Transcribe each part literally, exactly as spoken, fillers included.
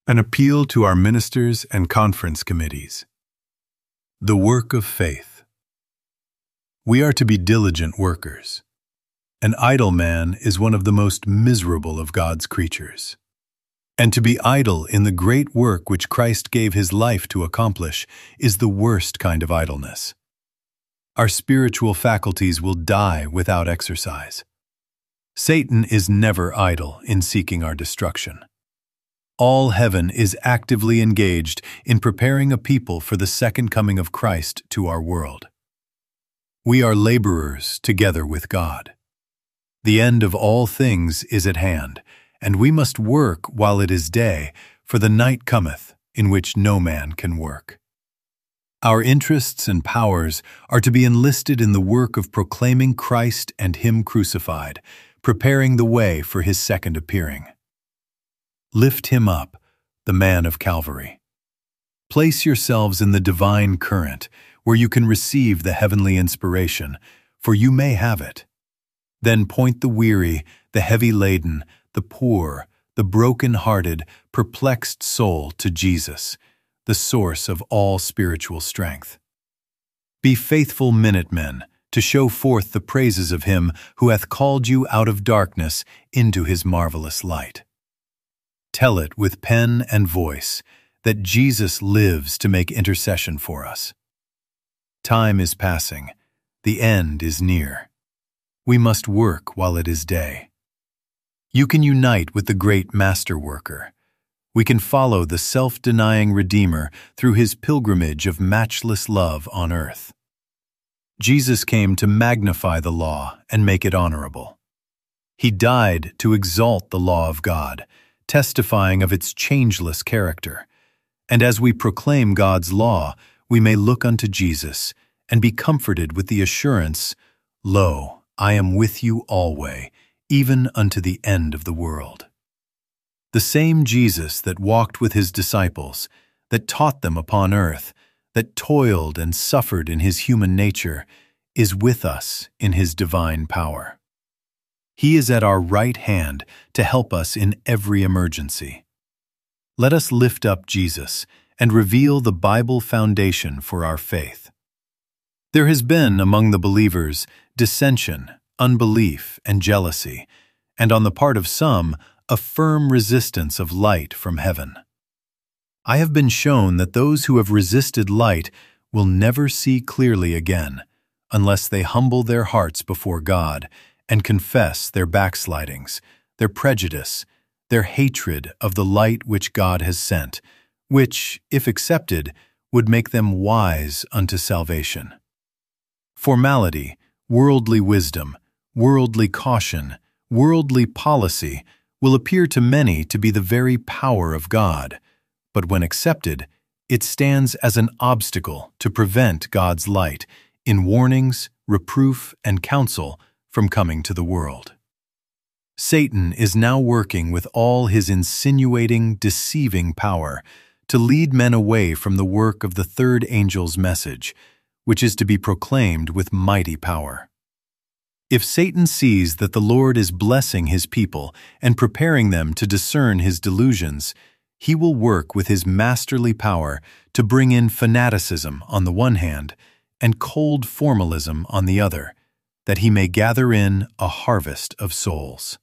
An appeal to our ministers and conference committees. The work of faith. We are to be diligent workers. An idle man is one of the most miserable of God's creatures. And to be idle in the great work which Christ gave his life to accomplish is the worst kind of idleness. Our spiritual faculties will die without exercise. Satan is never idle in seeking our destruction. All heaven is actively engaged in preparing a people for the second coming of Christ to our world. We are laborers together with God. The end of all things is at hand, and we must work while it is day, for the night cometh, in which no man can work. Our interests and powers are to be enlisted in the work of proclaiming Christ and Him crucified, preparing the way for His second appearing. Lift Him up, the man of Calvary. Place yourselves in the divine current, where you can receive the heavenly inspiration, for you may have it. Then point the weary, the heavy-laden, the poor, the broken-hearted, perplexed soul to Jesus, the source of all spiritual strength. Be faithful minutemen to show forth the praises of Him who hath called you out of darkness into His marvelous light. Tell it with pen and voice that Jesus lives to make intercession for us. Time is passing. The end is near. We must work while it is day. You can unite with the great Master Worker. We can follow the self-denying Redeemer through His pilgrimage of matchless love on earth. Jesus came to magnify the law and make it honorable. He died to exalt the law of God, testifying of its changeless character. And as we proclaim God's law, we may look unto Jesus and be comforted with the assurance, Lo, I am with you alway, even unto the end of the world. The same Jesus that walked with His disciples, that taught them upon earth, that toiled and suffered in His human nature, is with us in His divine power. He is at our right hand to help us in every emergency. Let us lift up Jesus and reveal the Bible foundation for our faith. There has been among the believers dissension, unbelief, and jealousy, and on the part of some, a firm resistance of light from heaven. I have been shown that those who have resisted light will never see clearly again, unless they humble their hearts before God and confess their backslidings, their prejudice, their hatred of the light which God has sent, which, if accepted, would make them wise unto salvation. Formality, worldly wisdom, worldly caution, worldly policy will appear to many to be the very power of God, but when accepted, it stands as an obstacle to prevent God's light in warnings, reproof, and counsel from coming to the world. Satan is now working with all his insinuating, deceiving power to lead men away from the work of the third angel's message, which is to be proclaimed with mighty power. If Satan sees that the Lord is blessing His people and preparing them to discern His delusions, he will work with his masterly power to bring in fanaticism on the one hand and cold formalism on the other, that he may gather in a harvest of souls.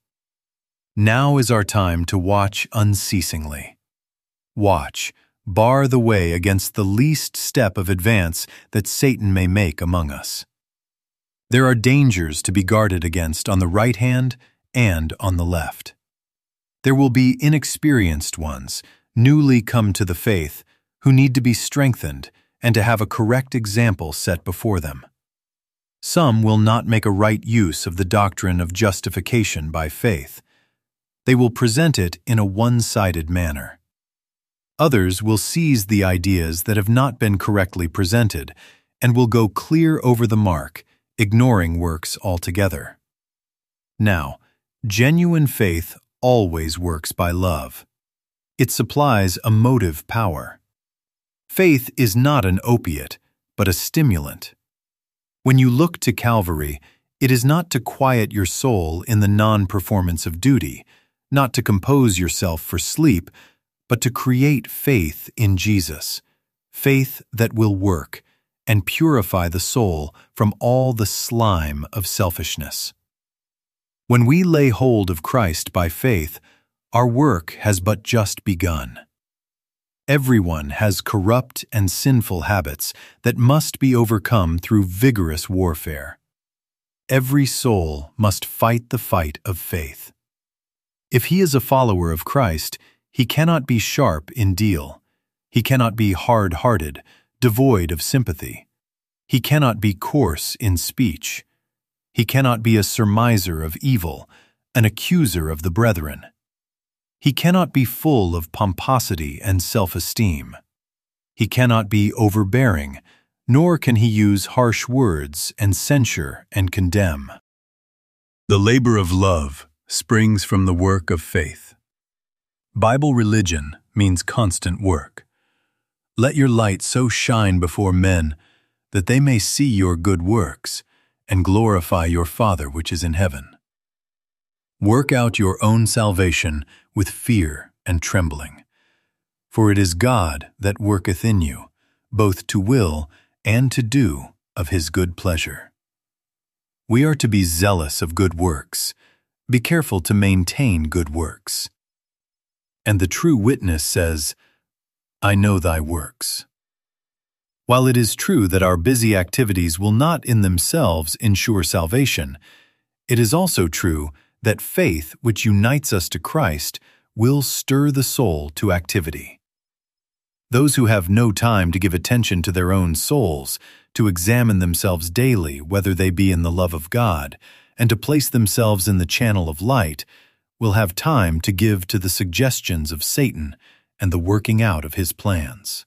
Now is our time to watch unceasingly. Watch, bar the way against the least step of advance that Satan may make among us. There are dangers to be guarded against on the right hand and on the left. There will be inexperienced ones, newly come to the faith, who need to be strengthened and to have a correct example set before them. Some will not make a right use of the doctrine of justification by faith. They will present it in a one-sided manner. Others will seize the ideas that have not been correctly presented and will go clear over the mark, ignoring works altogether. Now, genuine faith always works by love. It supplies a motive power. Faith is not an opiate, but a stimulant. When you look to Calvary, it is not to quiet your soul in the non-performance of duty, not to compose yourself for sleep, but to create faith in Jesus, faith that will work and purify the soul from all the slime of selfishness. When we lay hold of Christ by faith, our work has but just begun. Everyone has corrupt and sinful habits that must be overcome through vigorous warfare. Every soul must fight the fight of faith. If he is a follower of Christ, he cannot be sharp in deal. He cannot be hard-hearted, devoid of sympathy. He cannot be coarse in speech. He cannot be a surmiser of evil, an accuser of the brethren. He cannot be full of pomposity and self-esteem. He cannot be overbearing, nor can he use harsh words and censure and condemn. The labor of love springs from the work of faith. Bible religion means constant work. Let your light so shine before men that they may see your good works and glorify your Father which is in heaven. Work out your own salvation with fear and trembling, for it is God that worketh in you, both to will and to do of his good pleasure. We are to be zealous of good works. Be careful to maintain good works. And the true witness says, I know thy works. While it is true that our busy activities will not in themselves ensure salvation, it is also true that faith which unites us to Christ will stir the soul to activity. Those who have no time to give attention to their own souls, to examine themselves daily whether they be in the love of God, and to place themselves in the channel of light, will have time to give to the suggestions of Satan and the working out of his plans.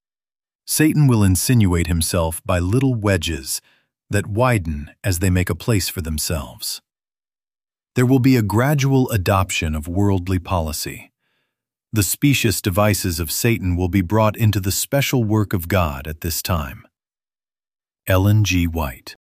Satan will insinuate himself by little wedges that widen as they make a place for themselves. There will be a gradual adoption of worldly policy. The specious devices of Satan will be brought into the special work of God at this time. Ellen G. White.